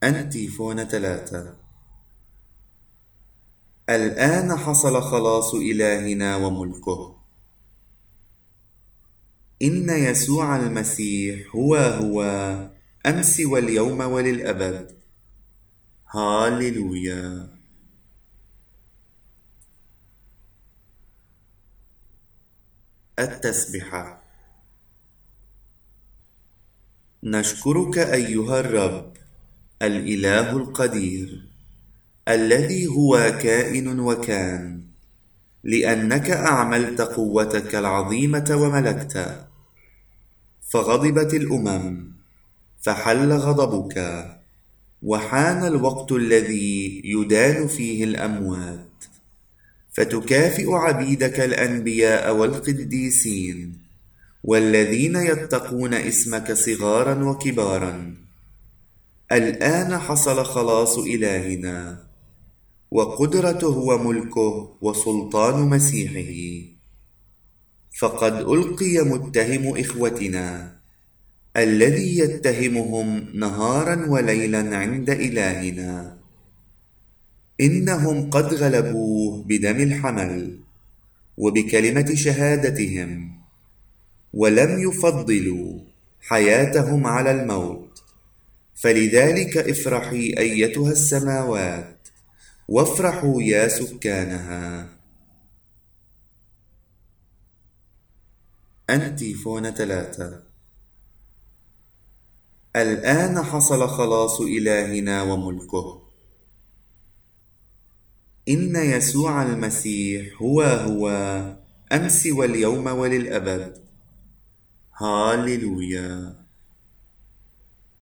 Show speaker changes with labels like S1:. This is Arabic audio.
S1: أنتيفون 3. الآن حصل خلاص إلهنا وملكه. إن يسوع المسيح هو أمس واليوم وللأبد. هاليلويا. التسبحة. نشكرك أيها الرب الإله القدير الذي هو كائن وكان، لأنك أعملت قوتك العظيمة وملكت، فغضبت الأمم، فحل غضبك، وحان الوقت الذي يدان فيه الأموات، فتكافئ عبيدك الأنبياء والقديسين والذين يتقون اسمك صغارا وكبارا. الآن حصل خلاص إلهنا وقدرته وملكه وسلطان مسيحه، فقد ألقي متهم إخوتنا الذي يتهمهم نهارا وليلا عند إلهنا. إنهم قد غلبوه بدم الحمل وبكلمة شهادتهم، ولم يفضلوا حياتهم على الموت. فلذلك افرحي أيتها السماوات، وافرحوا يا سكانها. أنتيفون 3. الآن حصل خلاص إلهنا وملكه. إن يسوع المسيح هو أمس واليوم وللأبد. هاليلويا.